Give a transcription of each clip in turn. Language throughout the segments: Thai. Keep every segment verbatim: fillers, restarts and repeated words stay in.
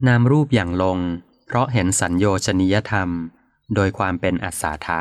นามรูปอย่างลงเพราะเห็นสัญโยชนิยธรรมโดยความเป็นอัศสาทะ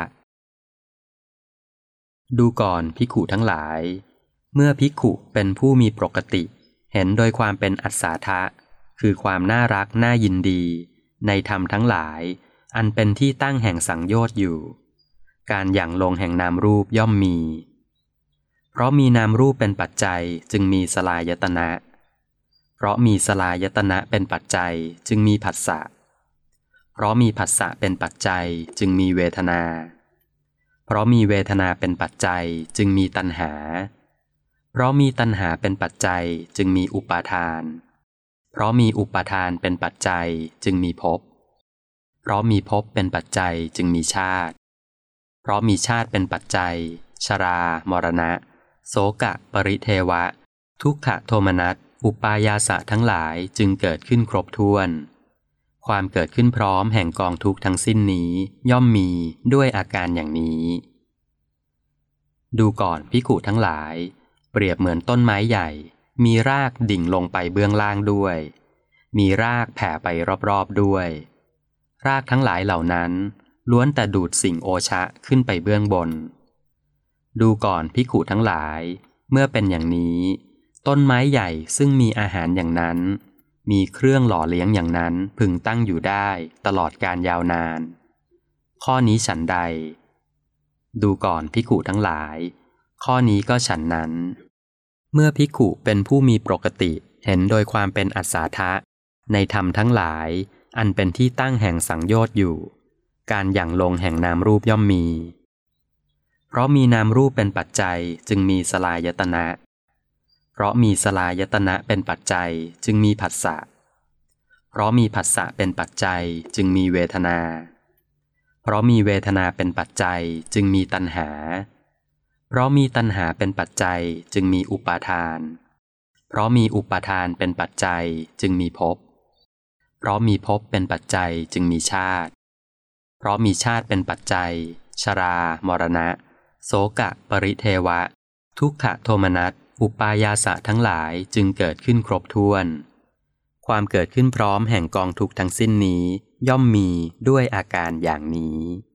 ดูก่อนภิกขุทั้งหลายเมื่อภิกขุเป็นผู้มีปกติเห็นโดยความเป็นอัศสาทะคือความน่ารักน่ายินดีในธรรมทั้งหลายอันเป็นที่ตั้งแห่งสังโยชน์อยู่การหยั่งลงแห่งนามรูปย่อมมีเพราะมีนามรูปเป็นปัจจัยจึงมีสลายตนะเพราะมีสลายตนะเป็นปัจจัยจึงมีผัสสะเพราะมีผัสสะเป็นปัจจัยจึงมีเวทนาเพราะมีเวทนาเป็นปัจจัยจึงมีตัณหาเพราะมีตัณหาเป็นปัจจัยจึงมีอุปาทานเพราะมีอุปาทานเป็นปัจจัยจึงมีภพเพราะมีภพเป็นปัจจัยจึงมีชาติเพราะมีชาติเป็นปัจจัยชรามรณะโสกะปริเทวะทุกขโทมนัสอุปายาสะทั้งหลายจึงเกิดขึ้นครบถ้วนความเกิดขึ้นพร้อมแห่งกองทุกข์ทั้งสิ้นนี้ย่อมมีด้วยอาการอย่างนี้ดูก่อนภิกขุทั้งหลายเปรียบเหมือนต้นไม้ใหญ่มีรากดิ่งลงไปเบื้องล่างด้วยมีรากแผ่ไปรอบๆด้วยรากทั้งหลายเหล่านั้นล้วนแต่ดูดสิ่งโอชะขึ้นไปเบื้องบนดูก่อนภิกขุทั้งหลายเมื่อเป็นอย่างนี้ต้นไม้ใหญ่ซึ่งมีอาหารอย่างนั้นมีเครื่องหล่อเลี้ยงอย่างนั้นพึงตั้งอยู่ได้ตลอดกาลยาวนานข้อนี้ฉันใดดูก่อนภิกขุทั้งหลายข้อนี้ก็ฉันนั้นเมื่อภิกขุเป็นผู้มีปกติเห็นโดยความเป็นอัศสาทะในธรรมทั้งหลายอันเป็นที่ตั้งแห่งสังโยชน์อยู่การหยั่งลงแห่งนามรูปย่อมมีเพราะมีนามรูปเป็นปัจจัยจึงมีสลายตนะเพราะมีสลายตนะเป็นปัจจัยจึงมีผัสสะเพราะมีผัสสะเป็นปัจจัยจึงมีเวทนาเพราะมีเวทนาเป็นปัจจัยจึงมีตัณหาเพราะมีตัณหาเป็นปัจจัยจึงมีอุปาทานเพราะมีอุปาทานเป็นปัจจัยจึงมีภพเพราะมีภพเป็นปัจจัยจึงมีชาติเพราะมีชาติเป็นปัจจัยชรามรณะโสกะปริเทวะทุกขโทมนัสอุปายาสะทั้งหลายจึงเกิดขึ้นครบถ้วนความเกิดขึ้นพร้อมแห่งกองทุกข์ทั้งสิ้นนี้ย่อมมีด้วยอาการอย่างนี้